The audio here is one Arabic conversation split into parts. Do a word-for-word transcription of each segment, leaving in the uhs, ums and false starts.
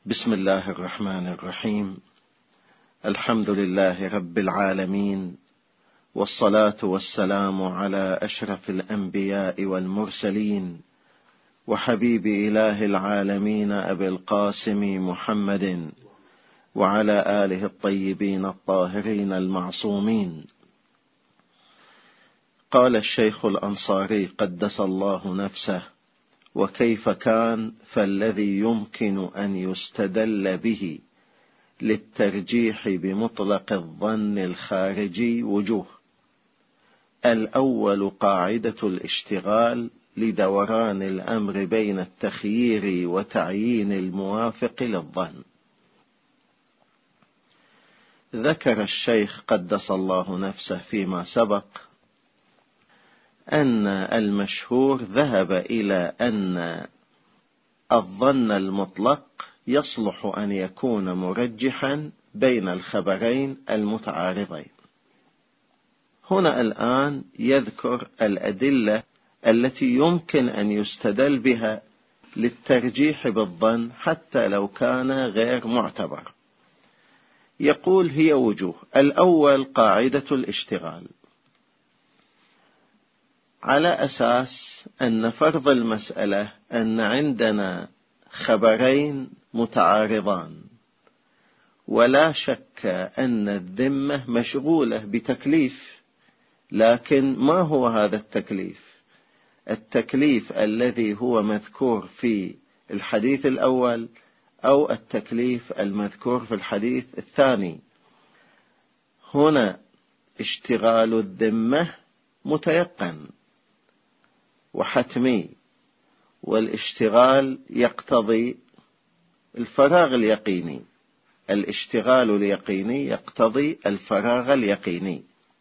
بسم الله الرحمن الرحيم. الحمد لله رب العالمين، والصلاة والسلام على أشرف الأنبياء والمرسلين، وحبيب إله العالمين أبي القاسم محمد، وعلى آله الطيبين الطاهرين المعصومين. قال الشيخ الأنصاري قدس الله نفسه: وكيف كان فالذي يمكن أن يستدل به للترجيح بمطلق الظن الخارجي وجوه. الأول قاعدة الاشتغال لدوران الأمر بين التخيير وتعيين الموافق للظن. ذكر الشيخ قدس الله نفسه فيما سبق أن المشهور ذهب إلى أن الظن المطلق يصلح أن يكون مرجحا بين الخبرين المتعارضين. هنا الآن يذكر الأدلة التي يمكن أن يستدل بها للترجيح بالظن حتى لو كان غير معتبر. يقول هي وجوه. الأول قاعدة الاشتغال، على أساس أن فرض المسألة أن عندنا خبرين متعارضان، ولا شك أن الذمة مشغولة بتكليف، لكن ما هو هذا التكليف؟ التكليف الذي هو مذكور في الحديث الأول أو التكليف المذكور في الحديث الثاني؟ هنا اشتغال الذمة متيقن وحتمي، والاشتغال يقتضي الفراغ اليقيني. الاشتغال اليقيني يقتضي الفراغ اليقيني،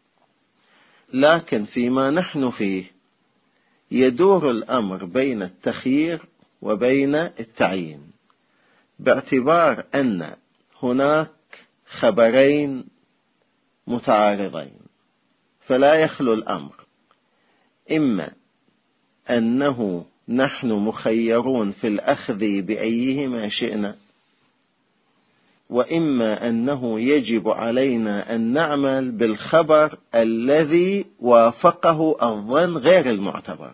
لكن فيما نحن فيه يدور الأمر بين التخيير وبين التعيين، باعتبار أن هناك خبرين متعارضين، فلا يخلو الأمر إما أنه نحن مخيرون في الأخذ بأيهما شئنا، وإما أنه يجب علينا أن نعمل بالخبر الذي وافقه الظن غير المعتبر.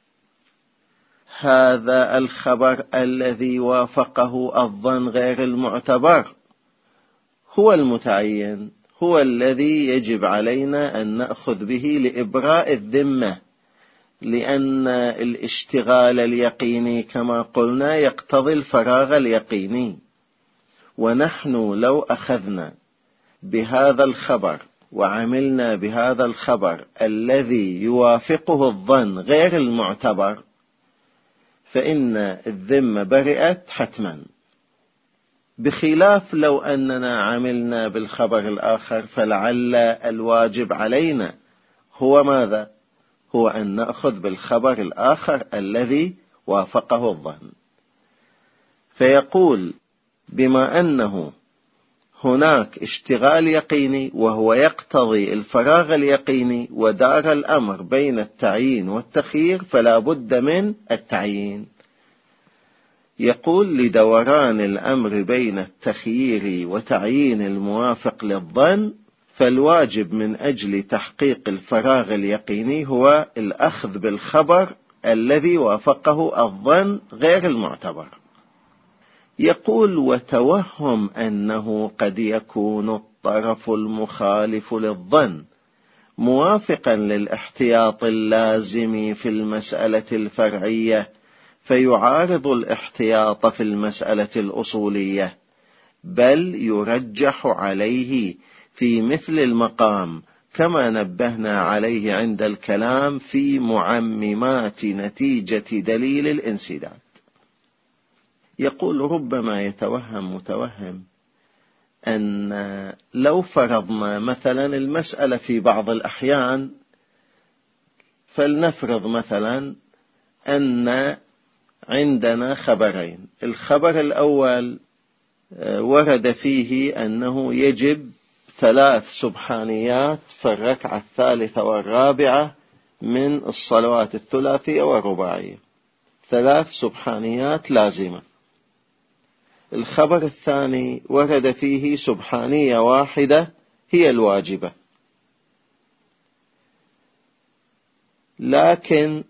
هذا الخبر الذي وافقه الظن غير المعتبر هو المتعين، هو الذي يجب علينا أن نأخذ به لإبراء الذمة، لأن الاشتغال اليقيني كما قلنا يقتضي الفراغ اليقيني. ونحن لو أخذنا بهذا الخبر وعملنا بهذا الخبر الذي يوافقه الظن غير المعتبر فإن الذمة برئت حتما، بخلاف لو أننا عملنا بالخبر الآخر، فلعل الواجب علينا هو ماذا؟ هو أن نأخذ بالخبر الآخر الذي وافقه الظن. فيقول بما أنه هناك اشتغال يقيني وهو يقتضي الفراغ اليقيني ودار الأمر بين التعيين والتخيير، فلا بد من التعيين. يقول لدوران الأمر بين التخيير وتعيين الموافق للظن، فالواجب من أجل تحقيق الفراغ اليقيني هو الأخذ بالخبر الذي وافقه الظن غير المعتبر. يقول وتوهم أنه قد يكون الطرف المخالف للظن موافقا للاحتياط اللازم في المسألة الفرعية فيعارض الاحتياط في المسألة الأصولية، بل يرجح عليه في مثل المقام، كما نبهنا عليه عند الكلام في معممات نتيجة دليل الانسداد. يقول ربما يتوهم متوهم أن لو فرضنا مثلا المسألة في بعض الأحيان، فلنفرض مثلا أن عندنا خبرين، الخبر الأول ورد فيه أنه يجب ثلاث سبحانيات في الركعة الثالثة والرابعة من الصلوات الثلاثية والرباعية، ثلاث سبحانيات لازمة. الخبر الثاني ورد فيه سبحانية واحدة هي الواجبة، لكن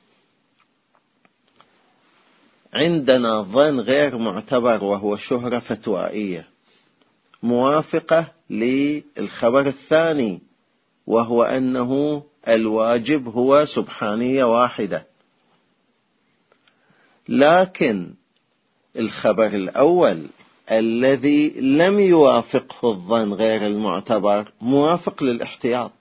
عندنا ظن غير معتبر وهو شهرة فتوائية موافقة للخبر الثاني، وهو أنه الواجب هو سبحانية واحدة. لكن الخبر الأول الذي لم يوافقه الظن غير المعتبر موافق للاحتياط.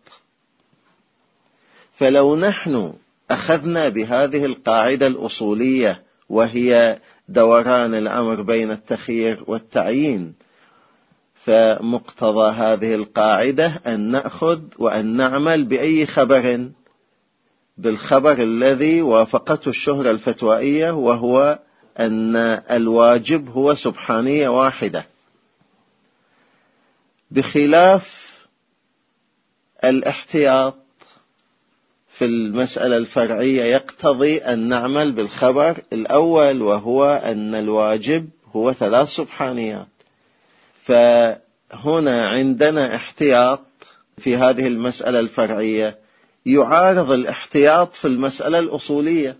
فلو نحن أخذنا بهذه القاعدة الأصولية وهي دوران الأمر بين التخيير والتعيين، فمقتضى هذه القاعدة أن نأخذ وأن نعمل بأي خبر؟ بالخبر الذي وافقته الشهرة الفتوائية، وهو أن الواجب هو سبحانية واحدة، بخلاف الاحتياط في المسألة الفرعية يقتضي أن نعمل بالخبر الأول، وهو أن الواجب هو ثلاث سبحانيات. فهنا عندنا احتياط في هذه المسألة الفرعية يعارض الاحتياط في المسألة الأصولية،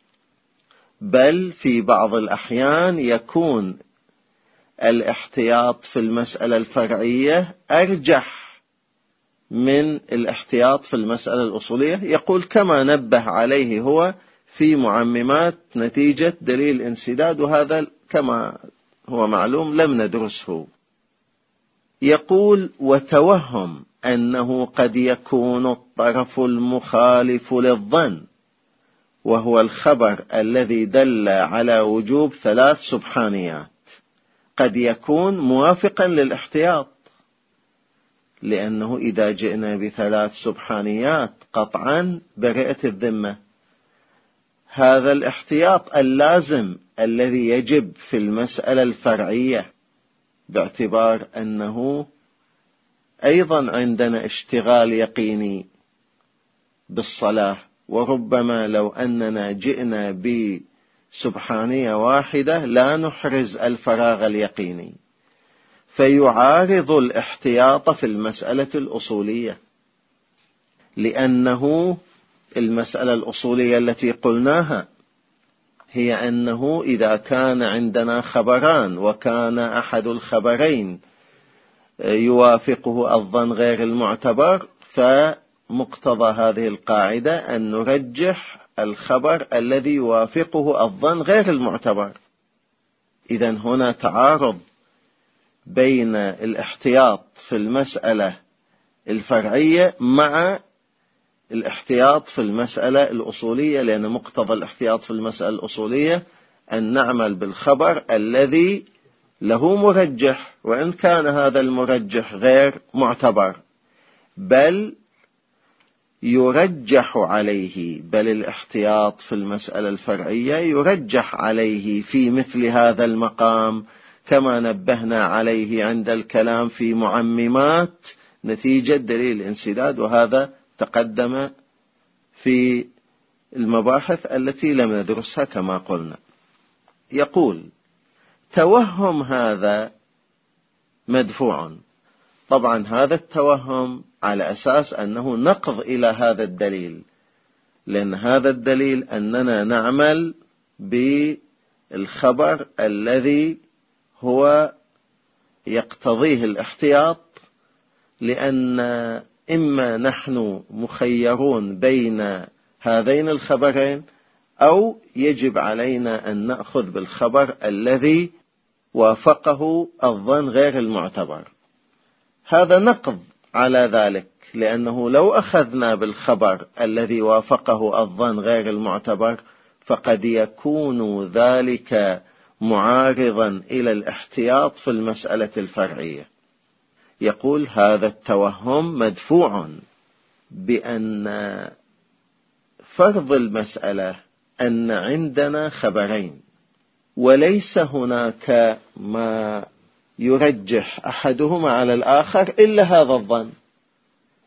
بل في بعض الأحيان يكون الاحتياط في المسألة الفرعية أرجح من الاحتياط في المسألة الأصولية. يقول كما نبه عليه هو في معممات نتيجة دليل الانسداد، وهذا كما هو معلوم لم ندرسه. يقول وتوهم أنه قد يكون الطرف المخالف للظن، وهو الخبر الذي دل على وجوب ثلاث سبحانيات، قد يكون موافقا للاحتياط، لأنه إذا جئنا بثلاث سبحانيات قطعا برئت الذمة. هذا الاحتياط اللازم الذي يجب في المسألة الفرعية، باعتبار أنه أيضا عندنا اشتغال يقيني بالصلاة، وربما لو أننا جئنا بسبحانية واحدة لا نحرز الفراغ اليقيني، فيعارض الاحتياط في المسألة الأصولية، لأنه المسألة الأصولية التي قلناها هي أنه إذا كان عندنا خبران وكان أحد الخبرين يوافقه الظن غير المعتبر، فمقتضى هذه القاعدة أن نرجح الخبر الذي يوافقه الظن غير المعتبر. إذن هنا تعارض بين الاحتياط في المسألة الفرعية مع الاحتياط في المسألة الأصولية، لأن مقتضى الاحتياط في المسألة الأصولية أن نعمل بالخبر الذي له مرجح، وإن كان هذا المرجح غير معتبر، بل يرجح عليه، بل الاحتياط في المسألة الفرعية يرجح عليه في مثل هذا المقام، كما نبهنا عليه عند الكلام في معممات نتيجة دليل الانسداد، وهذا تقدم في المباحث التي لم ندرسها كما قلنا. يقول توهم هذا مدفوع. طبعا هذا التوهم على أساس أنه نقض إلى هذا الدليل، لأن هذا الدليل أننا نعمل بالخبر الذي هو يقتضيه الاحتياط، لأن إما نحن مخيرون بين هذين الخبرين، أو يجب علينا أن نأخذ بالخبر الذي وافقه الظن غير المعتبر. هذا نقض على ذلك، لأنه لو أخذنا بالخبر الذي وافقه الظن غير المعتبر فقد يكون ذلك معارضا إلى الاحتياط في المسألة الفرعية. يقول هذا التوهم مدفوع بأن فرض المسألة أن عندنا خبرين وليس هناك ما يرجح أحدهما على الآخر إلا هذا الظن،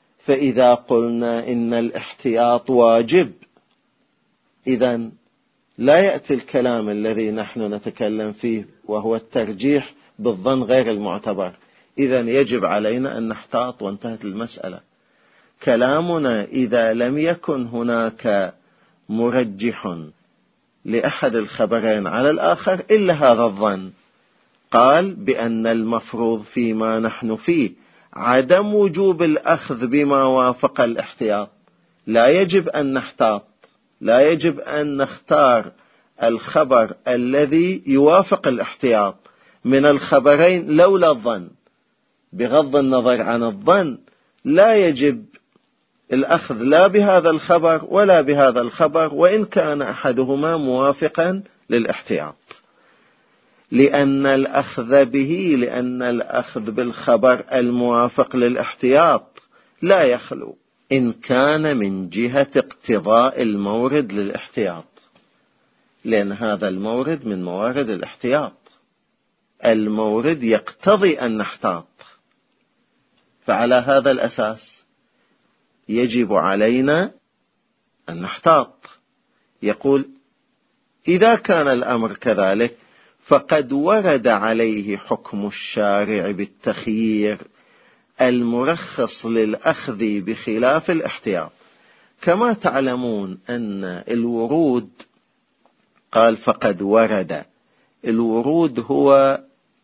فإذا قلنا إن الاحتياط واجب، إذن لا يأتي الكلام الذي نحن نتكلم فيه وهو الترجيح بالظن غير المعتبر. إذن يجب علينا أن نحتاط وانتهت المسألة. كلامنا إذا لم يكن هناك مرجح لأحد الخبرين على الآخر إلا هذا الظن، قال بأن المفروض فيما نحن فيه عدم وجوب الأخذ بما وافق الاحتياط. لا يجب أن نحتاط، لا يجب أن نختار الخبر الذي يوافق الاحتياط من الخبرين لولا الظن. بغض النظر عن الظن لا يجب الأخذ لا بهذا الخبر ولا بهذا الخبر وإن كان أحدهما موافقا للاحتياط، لأن الأخذ به لأن الأخذ بالخبر الموافق للاحتياط لا يخلو إن كان من جهة اقتضاء المورد للاحتياط، لأن هذا المورد من موارد الاحتياط، المورد يقتضي أن نحتاط. فعلى هذا الأساس يجب علينا أن نحتاط. يقول إذا كان الأمر كذلك فقد ورد عليه حكم الشارع بالتخيير المرخص للأخذ بخلاف الاحتياط. كما تعلمون أن الورود، قال فقد ورد، الورود هو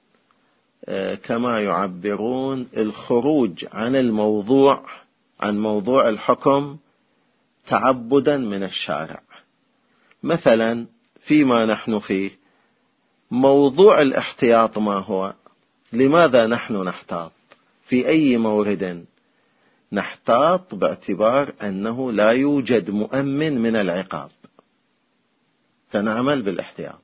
كما يعبرون الخروج عن الموضوع، عن موضوع الحكم تعبدا من الشارع. مثلا فيما نحن فيه موضوع الاحتياط ما هو؟ لماذا نحن نحتاط؟ في أي مورد نحتاط؟ باعتبار أنه لا يوجد مؤمن من العقاب فنعمل بالاحتياط.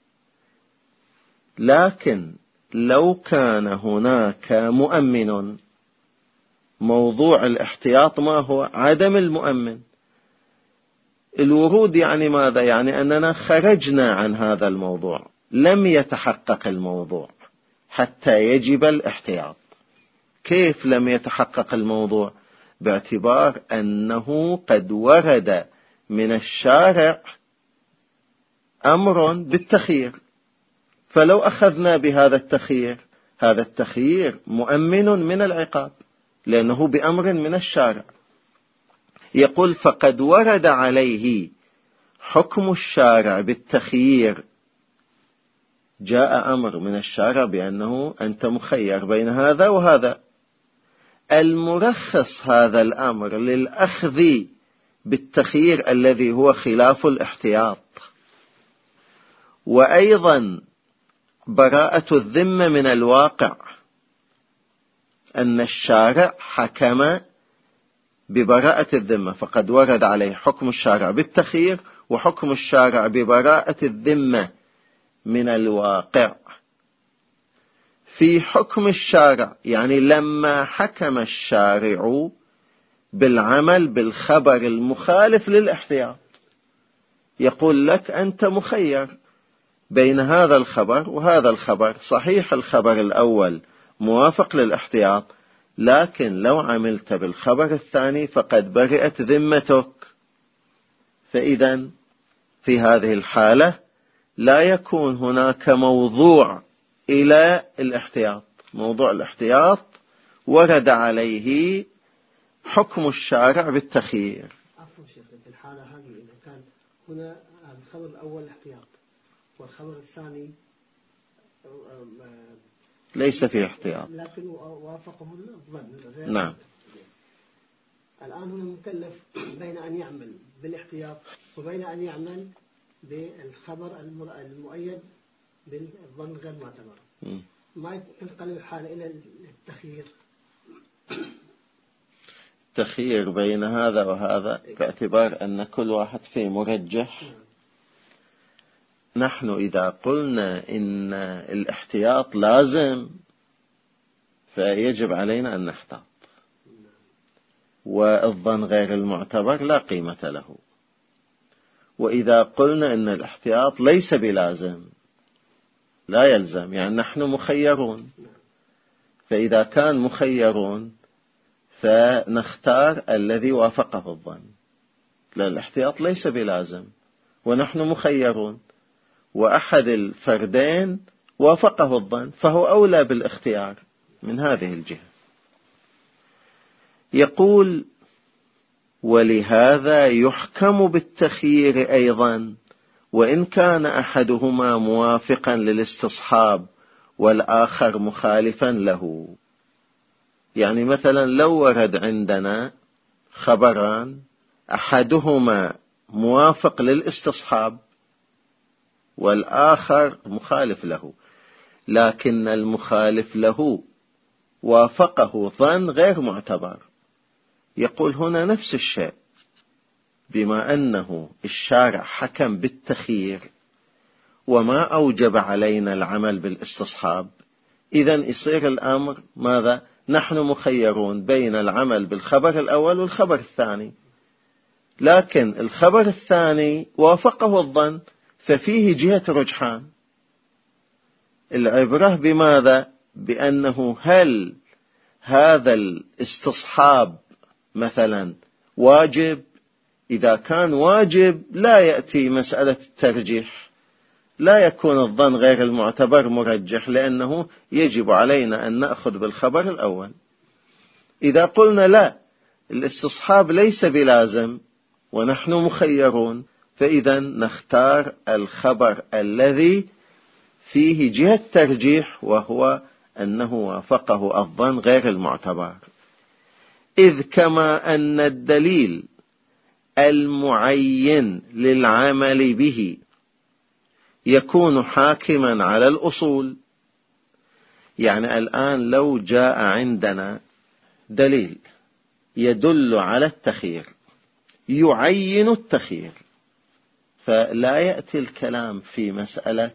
لكن لو كان هناك مؤمن، موضوع الاحتياط ما هو؟ عدم المؤمن. الورود يعني ماذا؟ يعني أننا خرجنا عن هذا الموضوع، لم يتحقق الموضوع حتى يجب الاحتياط. كيف لم يتحقق الموضوع؟ باعتبار أنه قد ورد من الشارع أمر بالتخيير، فلو أخذنا بهذا التخيير، هذا التخيير مؤمن من العقاب لأنه بأمر من الشارع. يقول فقد ورد عليه حكم الشارع بالتخيير، جاء أمر من الشارع بأنه أنت مخير بين هذا وهذا، المرخص هذا الأمر للأخذ بالتخيير الذي هو خلاف الاحتياط. وأيضا براءة الذمة من الواقع، أن الشارع حكم ببراءة الذمة، فقد ورد عليه حكم الشارع بالتخيير وحكم الشارع ببراءة الذمة من الواقع. في حكم الشارع يعني لما حكم الشارع بالعمل بالخبر المخالف للاحتياط، يقول لك أنت مخير بين هذا الخبر وهذا الخبر، صحيح الخبر الأول موافق للاحتياط، لكن لو عملت بالخبر الثاني فقد برئت ذمتك. فإذا في هذه الحالة لا يكون هناك موضوع إلى الاحتياط، موضوع الاحتياط ورد عليه حكم الشارع بالتخيير. عفوا شيخ، في الحالة هذه إذا كان هنا الخبر الأول احتياط والخبر الثاني ليس فيه احتياط لكن وافقه الظن، نعم، الآن هنا مكلف بين أن يعمل بالاحتياط وبين أن يعمل بالخبر المؤيد بالظن غير معتبر، ما تنقلب الحالة إلى التخيير. تخيير بين هذا وهذا باعتبار أن كل واحد فيه مرجح. نحن إذا قلنا إن الاحتياط لازم فيجب علينا أن نحتاط، والظن غير المعتبر لا قيمة له. وإذا قلنا إن الاحتياط ليس بلازم لا يلزم، يعني نحن مخيرون، فإذا كان مخيرون فنختار الذي وافقه الظن، لأن الاحتياط ليس بلازم ونحن مخيرون، وأحد الفردين وافقه الظن، فهو أولى بالاختيار من هذه الجهة. يقول: ولهذا يحكم بالتخيير أيضا وإن كان أحدهما موافقا للاستصحاب والآخر مخالفا له. يعني مثلا لو ورد عندنا خبران أحدهما موافق للاستصحاب والآخر مخالف له، لكن المخالف له وافقه ظن غير معتبر، يقول هنا نفس الشيء، بما أنه الشارع حكم بالتخيير وما أوجب علينا العمل بالاستصحاب، إذن يصير الأمر ماذا؟ نحن مخيرون بين العمل بالخبر الأول والخبر الثاني، لكن الخبر الثاني وافقه الظن ففيه جهة رجحان. العبرة بماذا؟ بأنه هل هذا الاستصحاب مثلا واجب؟ إذا كان واجب لا يأتي مسألة الترجيح، لا يكون الظن غير المعتبر مرجح، لأنه يجب علينا أن نأخذ بالخبر الأول. إذا قلنا لا، الاستصحاب ليس بلازم ونحن مخيرون، فإذا نختار الخبر الذي فيه جهة ترجيح، وهو أنه وافقه الظن غير المعتبر. إذ كما أن الدليل المعين للعمل به يكون حاكما على الأصول. يعني الآن لو جاء عندنا دليل يدل على التخيير يعين التخيير، فلا يأتي الكلام في مسألة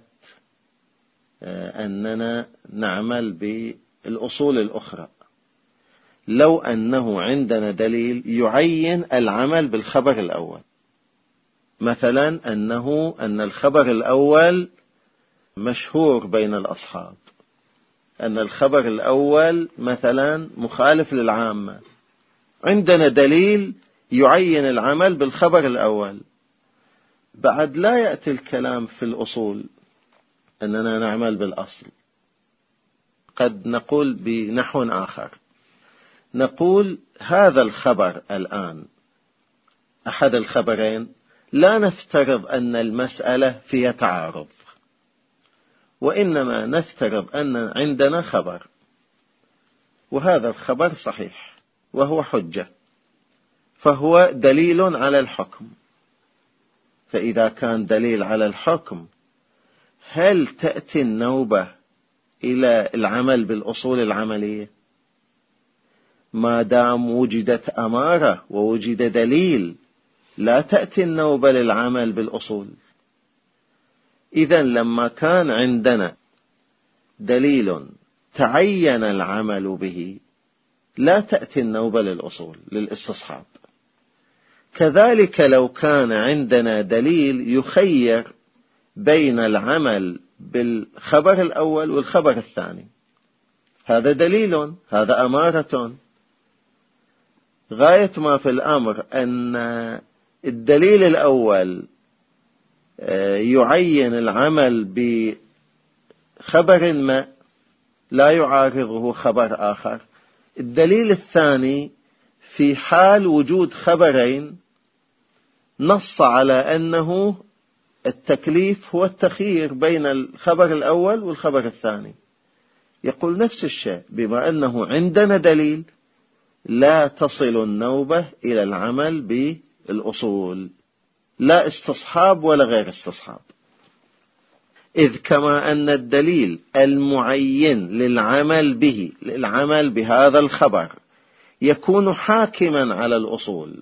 أننا نعمل بالأصول الأخرى. لو أنه عندنا دليل يعين العمل بالخبر الأول، مثلا أنه أن الخبر الأول مشهور بين الأصحاب، أن الخبر الأول مثلا مخالف للعامة، عندنا دليل يعين العمل بالخبر الأول، بعد لا يأتي الكلام في الأصول أننا نعمل بالأصل. قد نقول بنحو آخر، نقول هذا الخبر الآن أحد الخبرين، لا نفترض أن المسألة فيها تعارض، وإنما نفترض أن عندنا خبر وهذا الخبر صحيح وهو حجة، فهو دليل على الحكم. فإذا كان دليل على الحكم، هل تأتي النوبة إلى العمل بالأصول العملية؟ ما دام وجدت أمارة ووجد دليل، لا تأتي النوبة للعمل بالأصول. إذن لما كان عندنا دليل تعين العمل به، لا تأتي النوبة للأصول للاستصحاب. كذلك لو كان عندنا دليل يخير بين العمل بالخبر الأول والخبر الثاني، هذا دليل، هذا أمارة. غاية ما في الأمر أن الدليل الأول يعين العمل بخبر ما لا يعارضه خبر آخر، الدليل الثاني في حال وجود خبرين نص على أنه التكليف هو التخيير بين الخبر الأول والخبر الثاني، يقول نفس الشيء، بما أنه عندنا دليل لا تصل النوبة إلى العمل بالأصول، لا استصحاب ولا غير استصحاب. إذ كما أن الدليل المعين للعمل به، للعمل بهذا الخبر، يكون حاكما على الأصول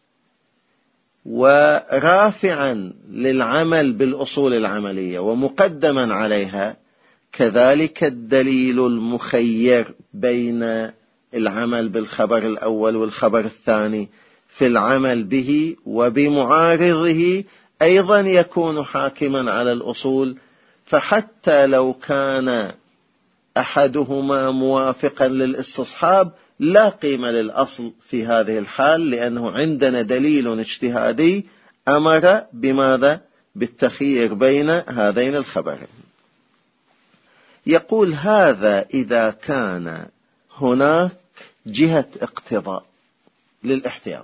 ورافعا للعمل بالأصول العملية ومقدما عليها، كذلك الدليل المخير بين العمل بالخبر الأول والخبر الثاني في العمل به وبمعارضه أيضا يكون حاكما على الأصول. فحتى لو كان أحدهما موافقا للاستصحاب، لا قيمة للأصل في هذه الحال، لأنه عندنا دليل اجتهادي أمر بماذا؟ بالتخيير بين هذين الخبرين. يقول هذا إذا كان هناك جهة اقتضاء للاحتياط.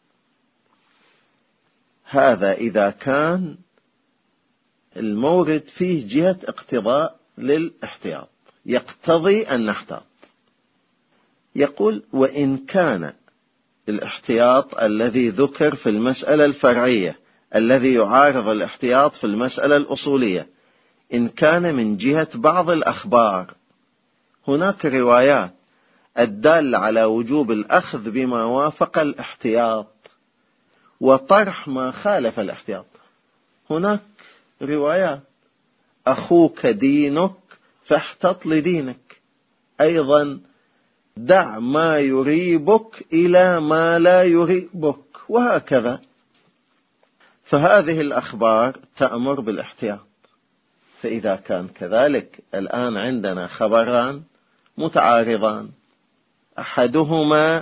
هذا إذا كان المورد فيه جهة اقتضاء للاحتياط يقتضي أن نحتاط. يقول وإن كان الاحتياط الذي ذكر في المسألة الفرعية الذي يعارض الاحتياط في المسألة الأصولية إن كان من جهة بعض الأخبار، هناك روايات الدالة على وجوب الأخذ بما وافق الاحتياط وطرح ما خالف الاحتياط. هناك روايات أخوك دينك فاحتط لدينك، أيضا دع ما يريبك إلى ما لا يريبك، وهكذا. فهذه الأخبار تأمر بالاحتياط. فإذا كان كذلك الآن عندنا خبران متعارضان، أحدهما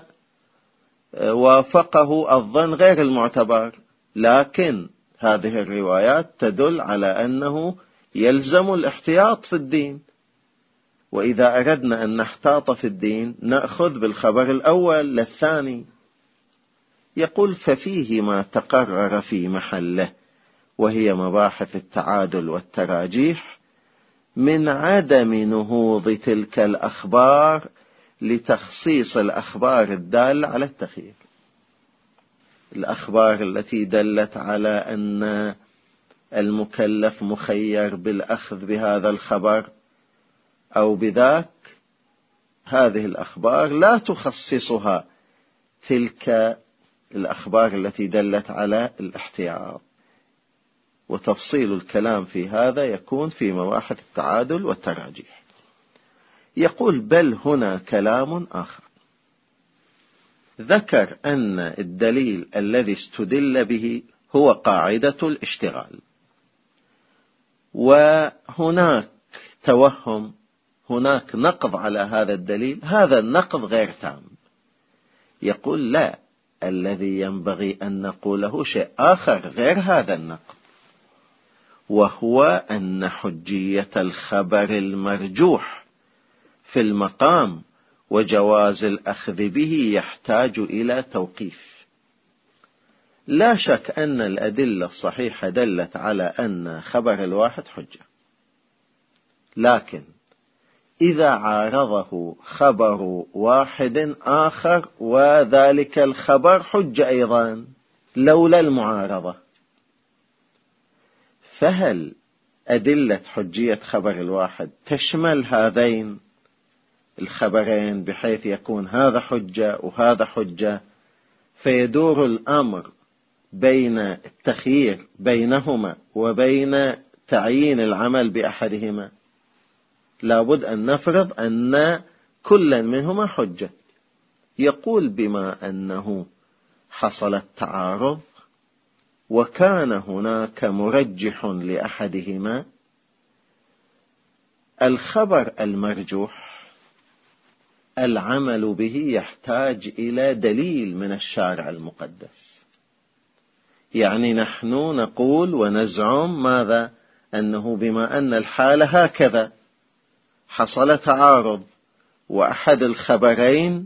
وافقه الظن غير المعتبر، لكن هذه الروايات تدل على أنه يلزم الاحتياط في الدين، وإذا أردنا أن نحتاط في الدين نأخذ بالخبر الأول للثاني. يقول ففيه ما تقرر في محله، وهي مباحث التعادل والتراجيح، من عدم نهوض تلك الأخبار لتخصيص الأخبار الدالة على التخيير. الأخبار التي دلت على أن المكلف مخير بالأخذ بهذا الخبر أو بذاك، هذه الأخبار لا تخصصها تلك الأخبار التي دلت على الاحتياط. وتفصيل الكلام في هذا يكون في مباحث التعادل والتراجيح. يقول بل هنا كلام آخر. ذكر أن الدليل الذي استدل به هو قاعدة الاشتغال، وهناك توهم، هناك نقض على هذا الدليل، هذا النقض غير تام. يقول لا، الذي ينبغي أن نقوله شيء آخر غير هذا النقض، وهو أن حجية الخبر المرجوح في المقام وجواز الأخذ به يحتاج إلى توقيف. لا شك أن الأدلة الصحيحة دلت على أن خبر الواحد حجة، لكن إذا عارضه خبر واحد آخر وذلك الخبر حجة أيضا لولا المعارضة، فهل أدلة حجية خبر الواحد تشمل هذين الخبرين بحيث يكون هذا حجة وهذا حجة، فيدور الأمر بين التخيير بينهما وبين تعيين العمل بأحدهما؟ لابد أن نفرض أن كل منهما حجة. يقول بما أنه حصل التعارض وكان هناك مرجح لأحدهما، الخبر المرجوح العمل به يحتاج إلى دليل من الشارع المقدس. يعني نحن نقول ونزعم ماذا؟ أنه بما أن الحالة هكذا حصل تعارض وأحد الخبرين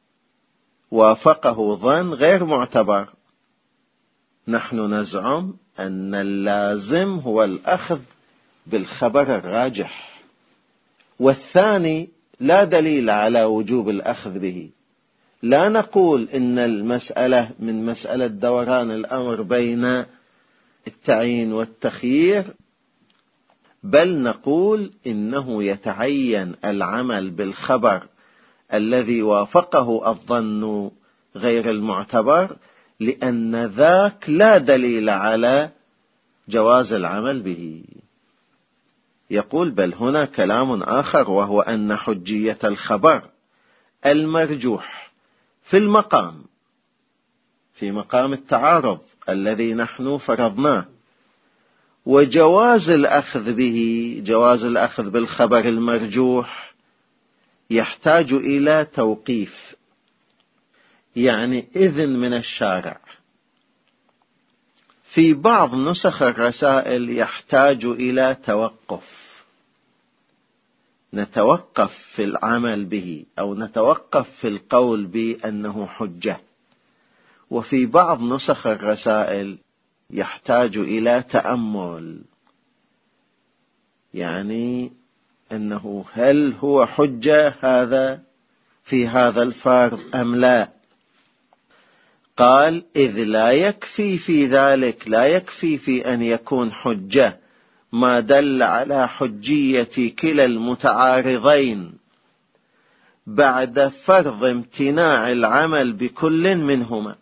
وافقه ظن غير معتبر، نحن نزعم أن اللازم هو الأخذ بالخبر الراجح، والثاني لا دليل على وجوب الأخذ به. لا نقول إن المسألة من مسألة دوران الأمر بين التعيين والتخيير، بل نقول إنه يتعين العمل بالخبر الذي وافقه الظن غير المعتبر، لأن ذاك لا دليل على جواز العمل به. يقول بل هنا كلام آخر، وهو أن حجية الخبر المرجوح في المقام، في مقام التعارض الذي نحن فرضناه، وجواز الأخذ به، جواز الأخذ بالخبر المرجوح يحتاج إلى توقيف، يعني إذن من الشارع. في بعض نسخ الرسائل يحتاج إلى توقف، نتوقف في العمل به أو نتوقف في القول بأنه حجة. وفي بعض نسخ الرسائل يحتاج إلى تأمل، يعني أنه هل هو حجة هذا في هذا الفرض أم لا. قال إذ لا يكفي في ذلك، لا يكفي في أن يكون حجة ما دل على حجية كلا المتعارضين بعد فرض امتناع العمل بكل منهما.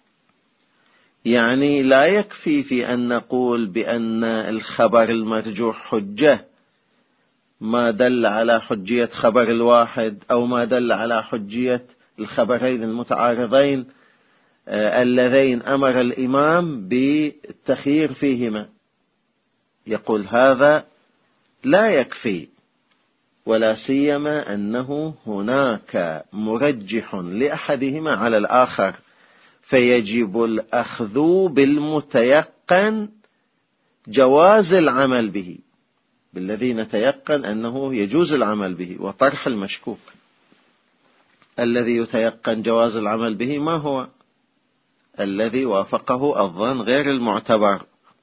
يعني لا يكفي في أن نقول بأن الخبر المرجوح حجة ما دل على حجية خبر الواحد أو ما دل على حجية الخبرين المتعارضين اللذين أمر الإمام بالتخيير فيهما. يقول هذا لا يكفي، ولا سيما أنه هناك مرجح لأحدهما على الآخر، فيجب الأخذ بالمتيقن جواز العمل به، بالذي نتيقن أنه يجوز العمل به، وطرح المشكوك. الذي يتيقن جواز العمل به ما هو؟ الذي وافقه الظن غير المعتبر.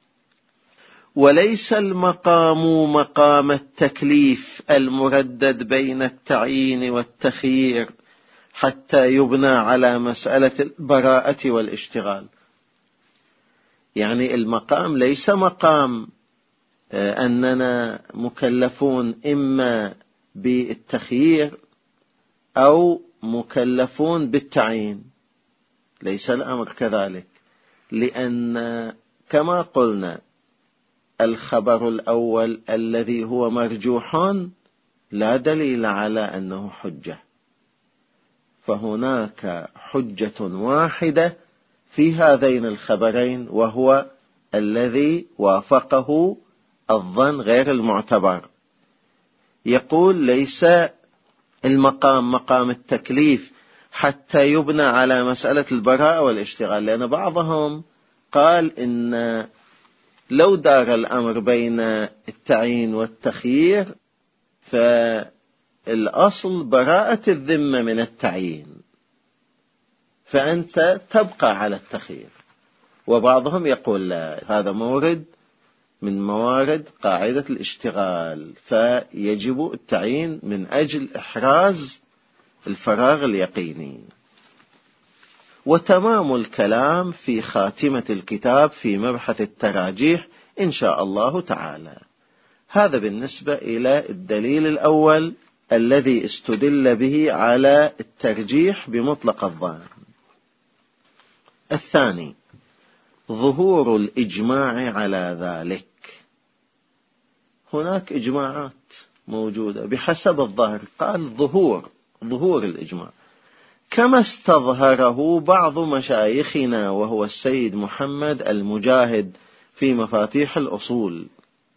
وليس المقام مقام التكليف المردد بين التعيين والتخيير حتى يبنى على مسألة البراءة والاشتغال. يعني المقام ليس مقام أننا مكلفون إما بالتخيير أو مكلفون بالتعيين، ليس الأمر كذلك، لأن كما قلنا الخبر الأول الذي هو مرجوح لا دليل على أنه حجة، فهناك حجة واحدة في هذين الخبرين وهو الذي وافقه الظن غير المعتبر. يقول ليس المقام مقام التكليف حتى يبنى على مسألة البراءة والاشتغال، لأن بعضهم قال إن لو دار الأمر بين التعيين والتخيير فالأصل براءة الذمة من التعيين، فأنت تبقى على التخيير. وبعضهم يقول لا، هذا مورد من موارد قاعدة الاشتغال، فيجب التعيين من أجل إحراز الفراغ اليقيني. وتمام الكلام في خاتمة الكتاب في مبحث التراجيح إن شاء الله تعالى. هذا بالنسبة إلى الدليل الأول الذي استدل به على الترجيح بمطلق الظن. الثاني ظهور الإجماع على ذلك. هناك إجماعات موجودة بحسب الظاهر، قال ظهور ظهور الإجماع كما استظهره بعض مشايخنا وهو السيد محمد المجاهد في مفاتيح الأصول.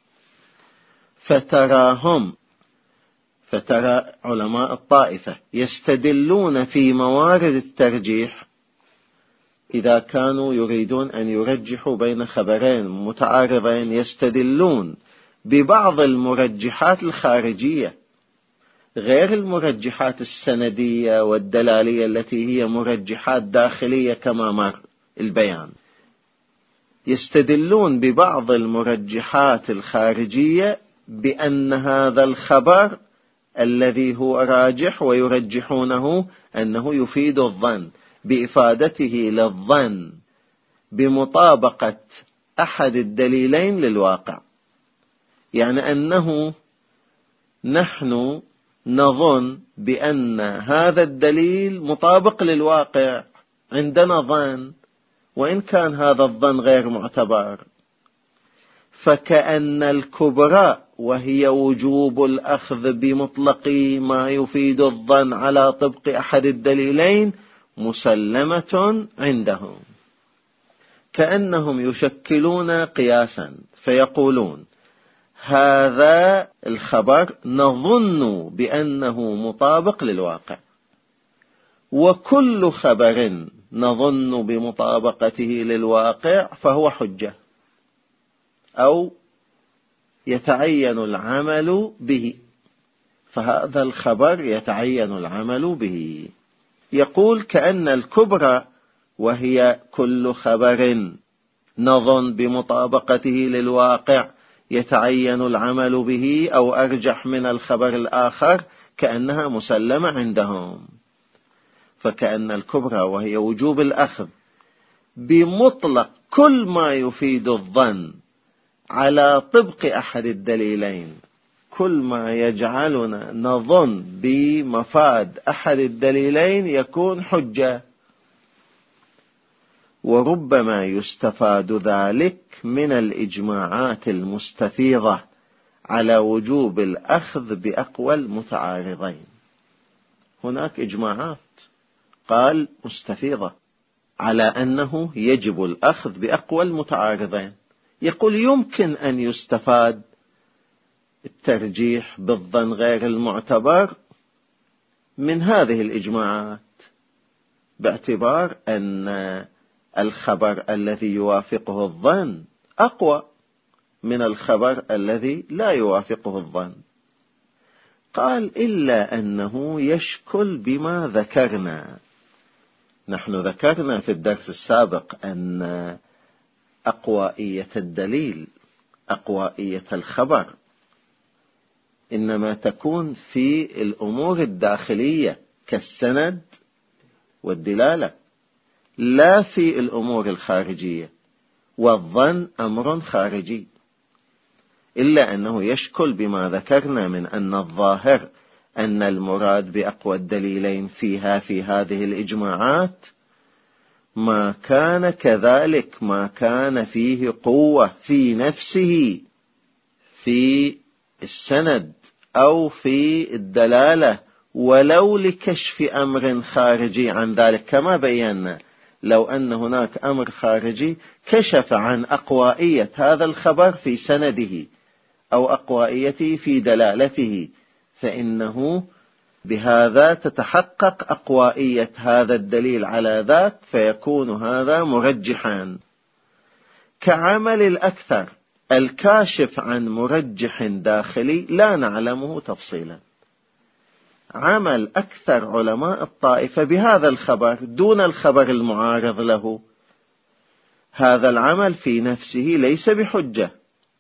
فتراهم فترى علماء الطائفة يستدلون في موارد الترجيح إذا كانوا يريدون أن يرجحوا بين خبرين متعارضين، يستدلون ببعض المرجحات الخارجية غير المرجحات السندية والدلالية التي هي مرجحات داخلية كما مر البيان. يستدلون ببعض المرجحات الخارجية بأن هذا الخبر الذي هو راجح، ويرجحونه أنه يفيد الظن بإفادته للظن بمطابقة أحد الدليلين للواقع. يعني أنه نحن نظن بأن هذا الدليل مطابق للواقع، عندنا ظن وإن كان هذا الظن غير معتبر. فكأن الكبرى وهي وجوب الأخذ بمطلق ما يفيد الظن على طبق أحد الدليلين مسلمة عندهم، كأنهم يشكلون قياسا فيقولون هذا الخبر نظن بأنه مطابق للواقع، وكل خبر نظن بمطابقته للواقع فهو حجة، أو يتعين العمل به، فهذا الخبر يتعين العمل به. يقول كأن الكبرى وهي كل خبر نظن بمطابقته للواقع يتعين العمل به أو أرجح من الخبر الآخر، كأنها مسلمة عندهم. فكأن الكبرى وهي وجوب الأخذ بمطلق كل ما يفيد الظن على طبق أحد الدليلين، كل ما يجعلنا نظن بمفاد أحد الدليلين يكون حجة. وربما يستفاد ذلك من الإجماعات المستفيضة على وجوب الأخذ بأقوى المتعارضين. هناك إجماعات قال مستفيضة على أنه يجب الأخذ بأقوى المتعارضين. يقول يمكن أن يستفاد الترجيح بالظن غير المعتبر من هذه الإجماعات، باعتبار أن الخبر الذي يوافقه الظن أقوى من الخبر الذي لا يوافقه الظن. قال إلا أنه يشكل بما ذكرنا. نحن ذكرنا في الدرس السابق أن أقوائية الدليل، أقوائية الخبر، إنما تكون في الأمور الداخلية كالسند والدلالة، لا في الأمور الخارجية، والظن أمر خارجي. إلا أنه يشكل بما ذكرنا من أن الظاهر أن المراد بأقوى الدليلين فيها في هذه الإجماعات ما كان كذلك، ما كان فيه قوة في نفسه في السند أو في الدلالة، ولو لكشف أمر خارجي عن ذلك. كما بينا لو أن هناك أمر خارجي كشف عن أقوائية هذا الخبر في سنده أو أقوائيته في دلالته، فإنه بهذا تتحقق أقوائية هذا الدليل على ذاك، فيكون هذا مرجحا. كعمل الأكثر الكاشف عن مرجح داخلي لا نعلمه تفصيلا. عمل أكثر علماء الطائفة بهذا الخبر دون الخبر المعارض له، هذا العمل في نفسه ليس بحجة،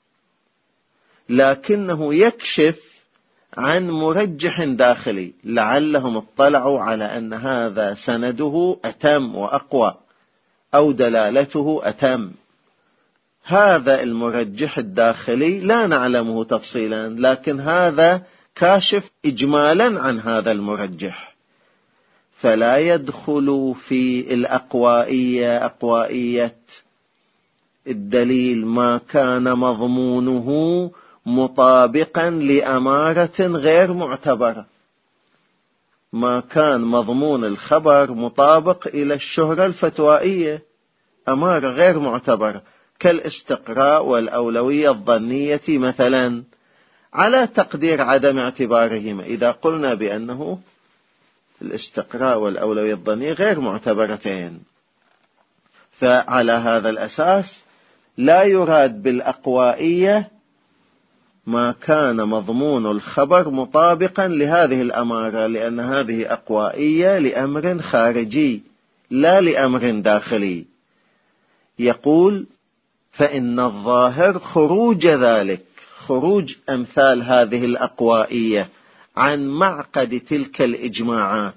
لكنه يكشف عن مرجح داخلي، لعلهم اطلعوا على أن هذا سنده أتم وأقوى أو دلالته أتم. هذا المرجح الداخلي لا نعلمه تفصيلا، لكن هذا كاشف إجمالا عن هذا المرجح، فلا يدخل في الأقوائية أقوائية الدليل ما كان مضمونه مطابقا لأمارة غير معتبرة، ما كان مضمون الخبر مطابق إلى الشهرة الفتوائية، أمارة غير معتبرة كالاستقراء والأولوية الظنية مثلا، على تقدير عدم اعتبارهما. إذا قلنا بأنه الاستقراء والأولوية الظنية غير معتبرتين، فعلى هذا الأساس لا يراد بالأقوائية ما كان مضمون الخبر مطابقا لهذه الأمارة، لأن هذه أقوائية لأمر خارجي لا لأمر داخلي. يقول فإن الظاهر خروج ذلك، خروج أمثال هذه الأقوائية عن معقد تلك الإجماعات،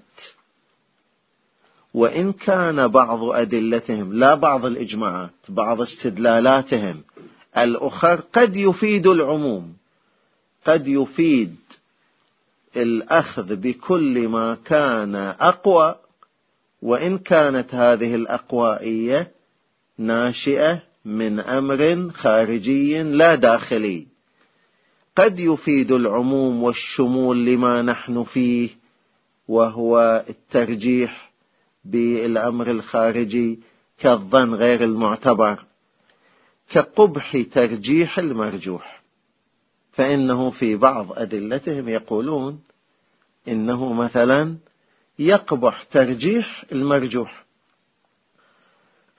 وإن كان بعض أدلتهم، لا بعض الإجماعات، بعض استدلالاتهم الأخر قد يفيد العموم، قد يفيد الأخذ بكل ما كان أقوى، وإن كانت هذه الأقوائية ناشئة من أمر خارجي لا داخلي. قد يفيد العموم والشمول لما نحن فيه، وهو الترجيح بالأمر الخارجي كالظن غير المعتبر، كقبح ترجيح المرجوح. فإنه في بعض أدلتهم يقولون إنه مثلا يقبح ترجيح المرجوح،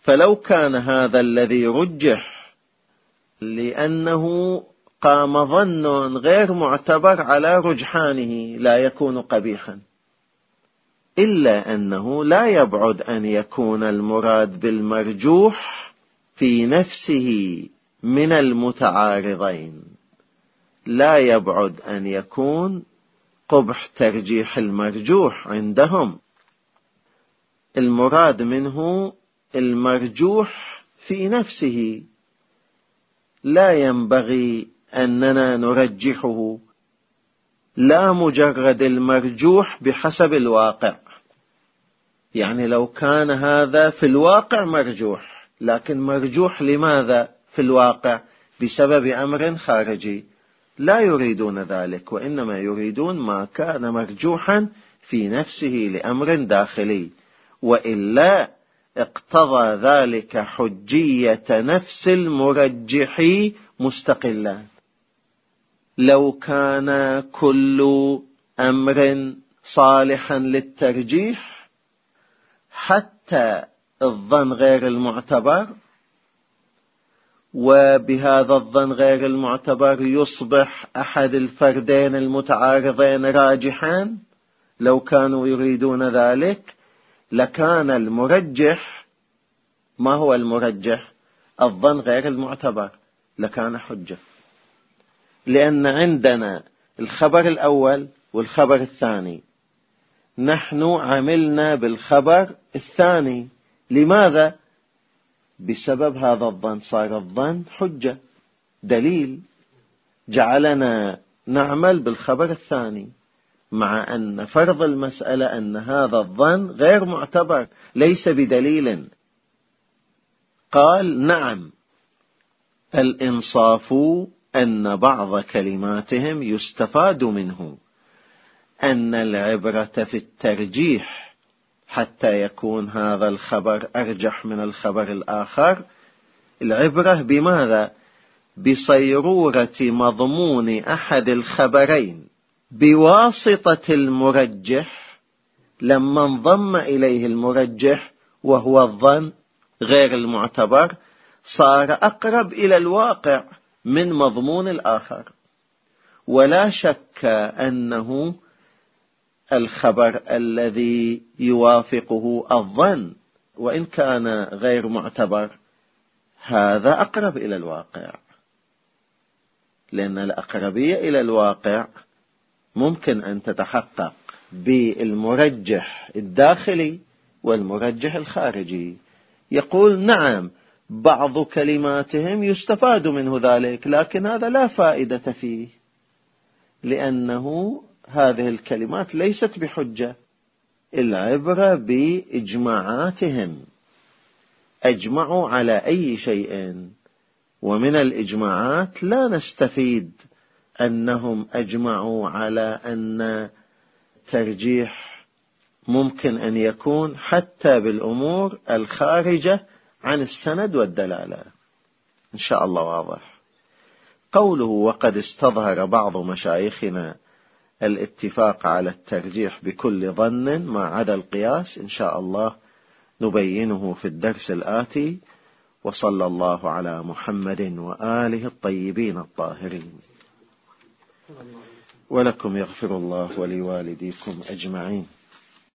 فلو كان هذا الذي رجح لأنه قام ظن غير معتبر على رجحانه لا يكون قبيحا، إلا أنه لا يبعد أن يكون المراد بالمرجوح في نفسه من المتعارضين، لا يبعد أن يكون قبح ترجيح المرجوح عندهم، المراد منه المرجوح في نفسه، لا ينبغي أننا نرجحه، لا مجرد المرجوح بحسب الواقع. يعني لو كان هذا في الواقع مرجوح، لكن مرجوح لماذا في الواقع؟ بسبب أمر خارجي، لا يريدون ذلك، وإنما يريدون ما كان مرجوحا في نفسه لأمر داخلي، وإلا اقتضى ذلك حجية نفس المرجح مستقلا. لو كان كل أمر صالحا للترجيح حتى الظن غير المعتبر، وبهذا الظن غير المعتبر يصبح أحد الفردين المتعارضين راجحا، لو كانوا يريدون ذلك لكان المرجح، ما هو المرجح؟ الظن غير المعتبر، لكان حجة. لأن عندنا الخبر الأول والخبر الثاني، نحن عملنا بالخبر الثاني، لماذا؟ بسبب هذا الظن، صار الظن حجة دليل جعلنا نعمل بالخبر الثاني، مع أن فرض المسألة أن هذا الظن غير معتبر ليس بدليل. قال نعم، الإنصاف أن بعض كلماتهم يستفاد منه أن العبرة في الترجيح حتى يكون هذا الخبر أرجح من الخبر الآخر. العبرة بماذا؟ بصيرورة مضمون أحد الخبرين بواسطة المرجح، لما انضم إليه المرجح وهو الظن غير المعتبر صار أقرب إلى الواقع من مضمون الآخر. ولا شك أنه الخبر الذي يوافقه الظن وإن كان غير معتبر هذا أقرب إلى الواقع، لأن الأقربية إلى الواقع ممكن أن تتحقق بالمرجح الداخلي والمرجح الخارجي. يقول نعم، بعض كلماتهم يستفاد منه ذلك، لكن هذا لا فائدة فيه، لأنه هذه الكلمات ليست بحجة، العبرة بإجماعاتهم، أجمعوا على أي شيء، ومن الإجماعات لا نستفيد أنهم أجمعوا على أن ترجيح ممكن أن يكون حتى بالأمور الخارجة عن السند والدلالة. إن شاء الله واضح. قوله وقد استظهر بعض مشايخنا الاتفاق على الترجيح بكل ظن ما عدا القياس، إن شاء الله نبينه في الدرس الآتي. وصلى الله على محمد وآله الطيبين الطاهرين. ولكم يغفر الله ولوالديكم أجمعين.